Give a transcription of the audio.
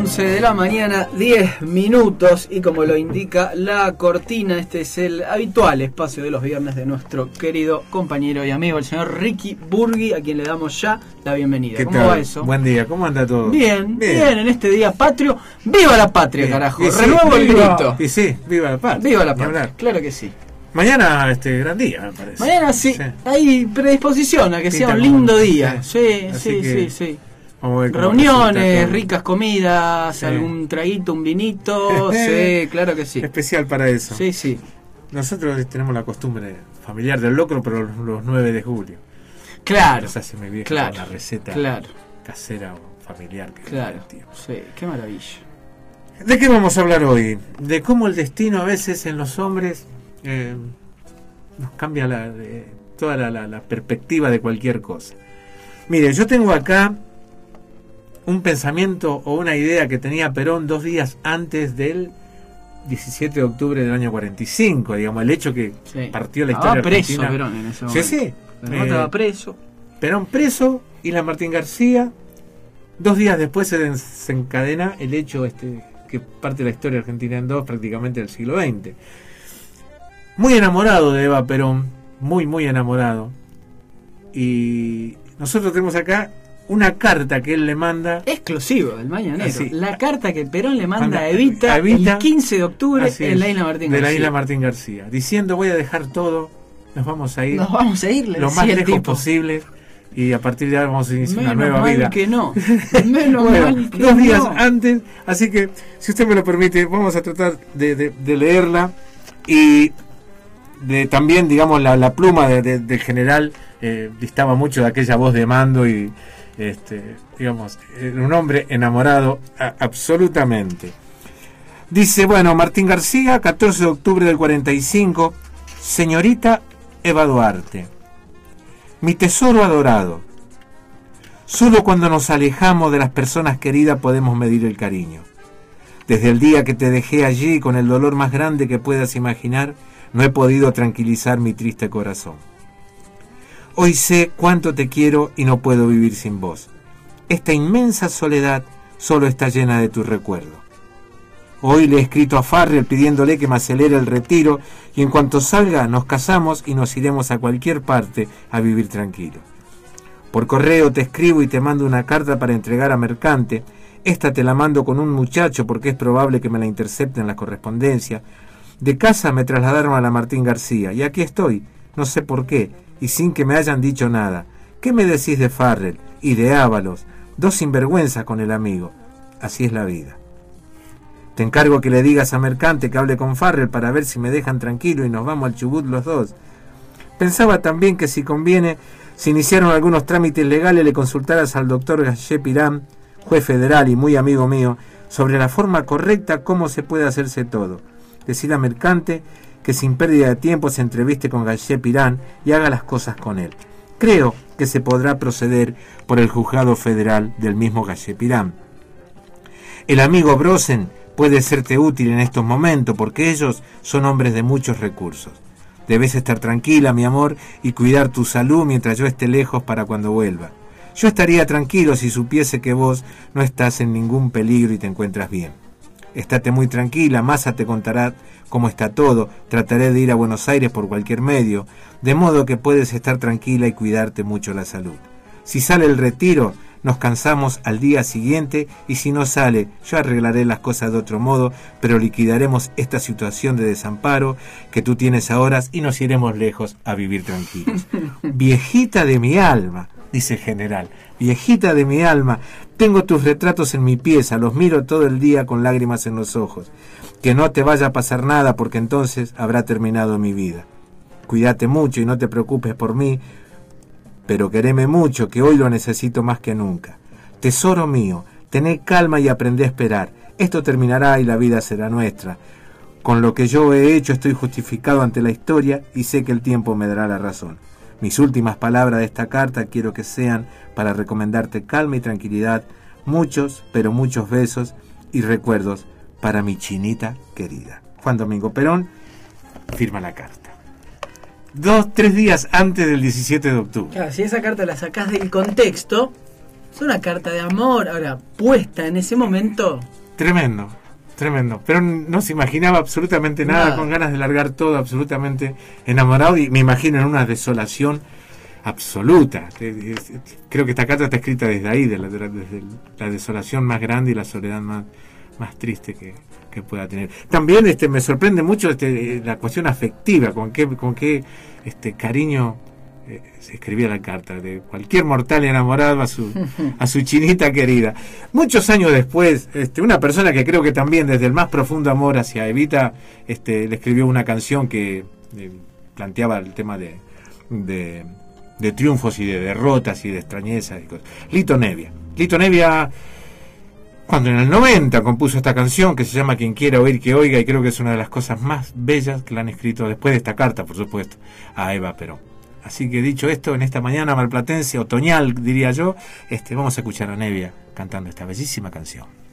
11 de la mañana, 10 minutos, y como lo indica la cortina, este es el habitual espacio de los viernes de nuestro querido compañero y amigo, el señor Ricky Burgui, a quien le damos ya la bienvenida. ¿Cómo va eso? Buen día, ¿cómo anda todo? Bien, en este día patrio. ¡Viva la patria, bien, carajo! Sí, Renuevo el grito. Y sí, viva la patria. Viva la patria, claro que sí. Mañana, gran día, me parece. Mañana sí, hay predisposición a que sea un lindo día. Sí. Reuniones, ricas comidas, algún traguito, un vinito, sí, claro que sí. Especial para eso. Sí. Nosotros tenemos la costumbre familiar del locro, pero los 9 de julio. Claro. Nos hace mi vieja con la receta casera o familiar. Claro, sí, qué maravilla. ¿De qué vamos a hablar hoy? De cómo el destino a veces en los hombres nos cambia toda la perspectiva de cualquier cosa. Mire, yo tengo acá un pensamiento o una idea que tenía Perón 2 días antes del 17 de octubre del año 45, digamos, el hecho que partió la historia preso argentina. Perón en ese momento. Sí. Estaba preso. Perón preso y la Martín García. 2 días después se desencadena el hecho que parte la historia argentina en dos, prácticamente del siglo XX. Muy enamorado de Eva Perón, muy enamorado. Y nosotros tenemos acá una carta que él le manda. Exclusivo del Mañanero. La carta que Perón le manda a Evita el 15 de octubre en la isla Martín García. De la isla Martín García. Diciendo, voy a dejar todo, nos vamos a ir. Lo más lejos posible. Y a partir de ahora vamos a iniciar una nueva vida. Menos mal que 2 días antes. Así que, si usted me lo permite, vamos a tratar de leerla. Y también, digamos, la pluma del general distaba mucho de aquella voz de mando y digamos, un hombre enamorado absolutamente. Dice, bueno, Martín García, 14 de octubre del 45, señorita Eva Duarte, mi tesoro adorado, solo cuando nos alejamos de las personas queridas podemos medir el cariño. Desde el día que te dejé allí con el dolor más grande que puedas imaginar, no he podido tranquilizar mi triste corazón. Hoy sé cuánto te quiero y no puedo vivir sin vos. Esta inmensa soledad solo está llena de tu recuerdo. Hoy le he escrito a Farrell pidiéndole que me acelere el retiro y en cuanto salga nos casamos y nos iremos a cualquier parte a vivir tranquilos. Por correo te escribo y te mando una carta para entregar a Mercante. Esta te la mando con un muchacho porque es probable que me la intercepten en la correspondencia. De casa me trasladaron a la Martín García y aquí estoy, no sé por qué, y sin que me hayan dicho nada. ¿Qué me decís de Farrell y de Ábalos? 2 sinvergüenzas con el amigo. Así es la vida. Te encargo que le digas a Mercante que hable con Farrell para ver si me dejan tranquilo y nos vamos al Chubut los dos. Pensaba también que si conviene, si iniciaron algunos trámites legales, le consultaras al doctor Gallé Pirán, juez federal y muy amigo mío, sobre la forma correcta cómo se puede hacerse todo. Decir a Mercante que sin pérdida de tiempo se entreviste con Gallé Pirán y haga las cosas con él. Creo que se podrá proceder por el juzgado federal del mismo Gallé Pirán. El amigo Brosen puede serte útil en estos momentos porque ellos son hombres de muchos recursos. Debes estar tranquila, mi amor, y cuidar tu salud mientras yo esté lejos para cuando vuelva. Yo estaría tranquilo si supiese que vos no estás en ningún peligro y te encuentras bien. Estate muy tranquila, Massa te contará cómo está todo, trataré de ir a Buenos Aires por cualquier medio, de modo que puedes estar tranquila y cuidarte mucho la salud. Si sale el retiro, nos cansamos al día siguiente y si no sale, yo arreglaré las cosas de otro modo, pero liquidaremos esta situación de desamparo que tú tienes ahora y nos iremos lejos a vivir tranquilos. Viejita de mi alma, dice el general, viejita de mi alma, tengo tus retratos en mi pieza, los miro todo el día con lágrimas en los ojos. Que no te vaya a pasar nada porque entonces habrá terminado mi vida. Cuídate mucho y no te preocupes por mí, pero quereme mucho, que hoy lo necesito más que nunca. Tesoro mío, tené calma y aprendé a esperar. Esto terminará y la vida será nuestra. Con lo que yo he hecho estoy justificado ante la historia y sé que el tiempo me dará la razón. Mis últimas palabras de esta carta quiero que sean para recomendarte calma y tranquilidad, muchos, pero muchos besos y recuerdos para mi chinita querida. Juan Domingo Perón firma la carta. 2-3 días antes del 17 de octubre. Claro, si esa carta la sacás del contexto, Es una carta de amor, ahora, puesta en ese momento. Tremendo, tremendo. Pero no se imaginaba absolutamente nada, con ganas de largar todo, absolutamente enamorado, y me imagino en una desolación absoluta. Creo que esta carta está escrita desde ahí, desde la desolación más grande y la soledad más triste que pueda tener. También me sorprende mucho la cuestión afectiva, con qué cariño se escribía la carta, de cualquier mortal enamorado a su chinita querida. Muchos años después, una persona que creo que también desde el más profundo amor hacia Evita, le escribió una canción que planteaba el tema de triunfos y de derrotas y de extrañezas y cosas. Lito Nevia, cuando en el 90 compuso esta canción que se llama Quien quiera oír que oiga, y creo que es una de las cosas más bellas que le han escrito después de esta carta, por supuesto, a Eva Perón. Así que dicho esto, en esta mañana malplatense, otoñal diría yo, vamos a escuchar a Nevia cantando esta bellísima canción.